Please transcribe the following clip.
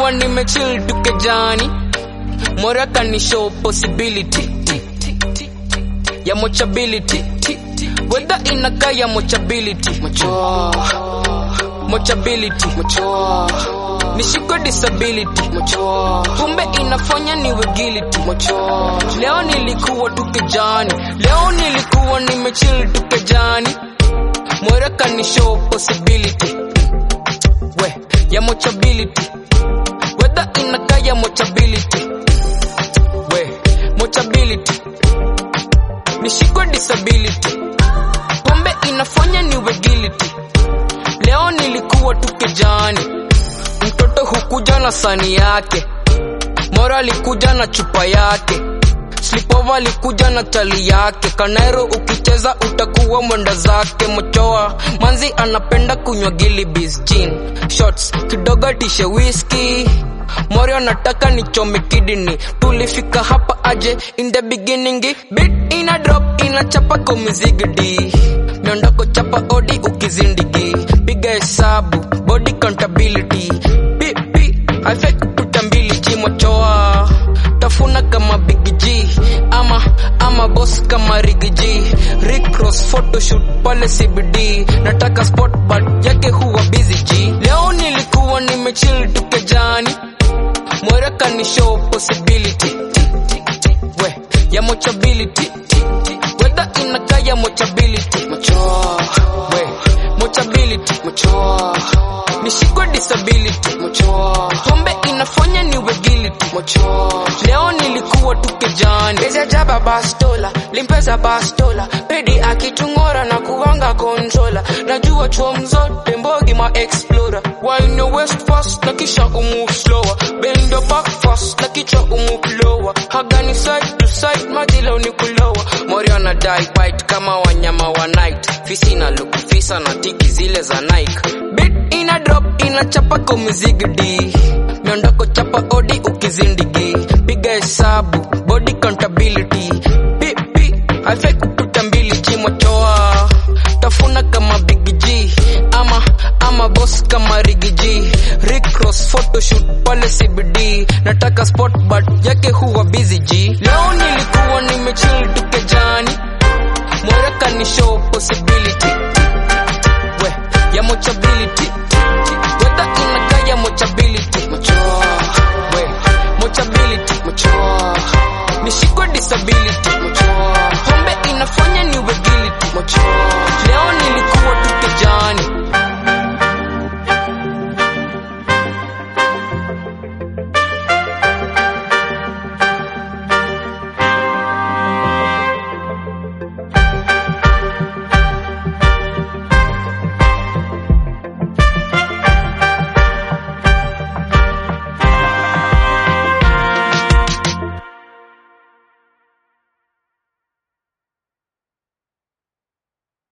nilikuwa nimechill tukejani, Moria kani show possibility ya mochability, whether inaka ya mochability, mochability, nishiko disability, kumbe inafanya niwe guilty. Leo nilikuwa tukejani, leo nilikuwa nimechill tukejani, Moria kani show possibility ya mochability, whether inaka ya mochability, mochability, nishiko disability, pombe inafanya niwe guilty. Leo nilikuwa tukejani, mtoto hukuja na sani yake, Moria alikuja na chupa yake, Sleepover alikuja na tali yake, Kanairo ukicheza utakuwa mwenda zake. Mochoa manzi anapenda kunywa Gilibis gin shots, kidogo tishe whiskey, Moria nataka nichome kidney. Tulifika hapa aje in the beginning, beat ina drop inachapa kwa mizigidi, miondoko chapa odi ukizindigi, piga hesabu body accountability, pipi affect tutambili G. Mochoa tafuna kama Big G, ama boss kama Rig G, Rick Ross photoshoot pale CBD, nataka spot but yake huwa busy G. Leo nilikuwa nimechill tukejani, Moria kani show possibility ya mochability, whether inaka ya mochability, mochability, nishiko disability, pombe inafanya niwe guilty. Leo nilikuwa tukejani, Beza jaba bastola, limpeza bastola, pedi akitungora na kuwanga controller, najua chuom zote mbogi ma explorer, wine your west fast na kisha move slower, bend your back fast na kisha move lower, hagani side to side majilo ni kulowa. Moria na die bite kama wanyama wa night, fisi na look fisa na tiki zile za Nike, beat ina drop inachapa kwa mizigidi, miondoko chapa odi ukizindigi, piga hesabu body accountability, pipi affect tutambili G. Mochoa tafuna kama Big G, ama boss kama Rig G, Rick Ross photoshoot pale CBD, nataka spot but yake huwa busy G. Leo nilikuwa nimechill tukejani, Moria kani show possibility ya mochability,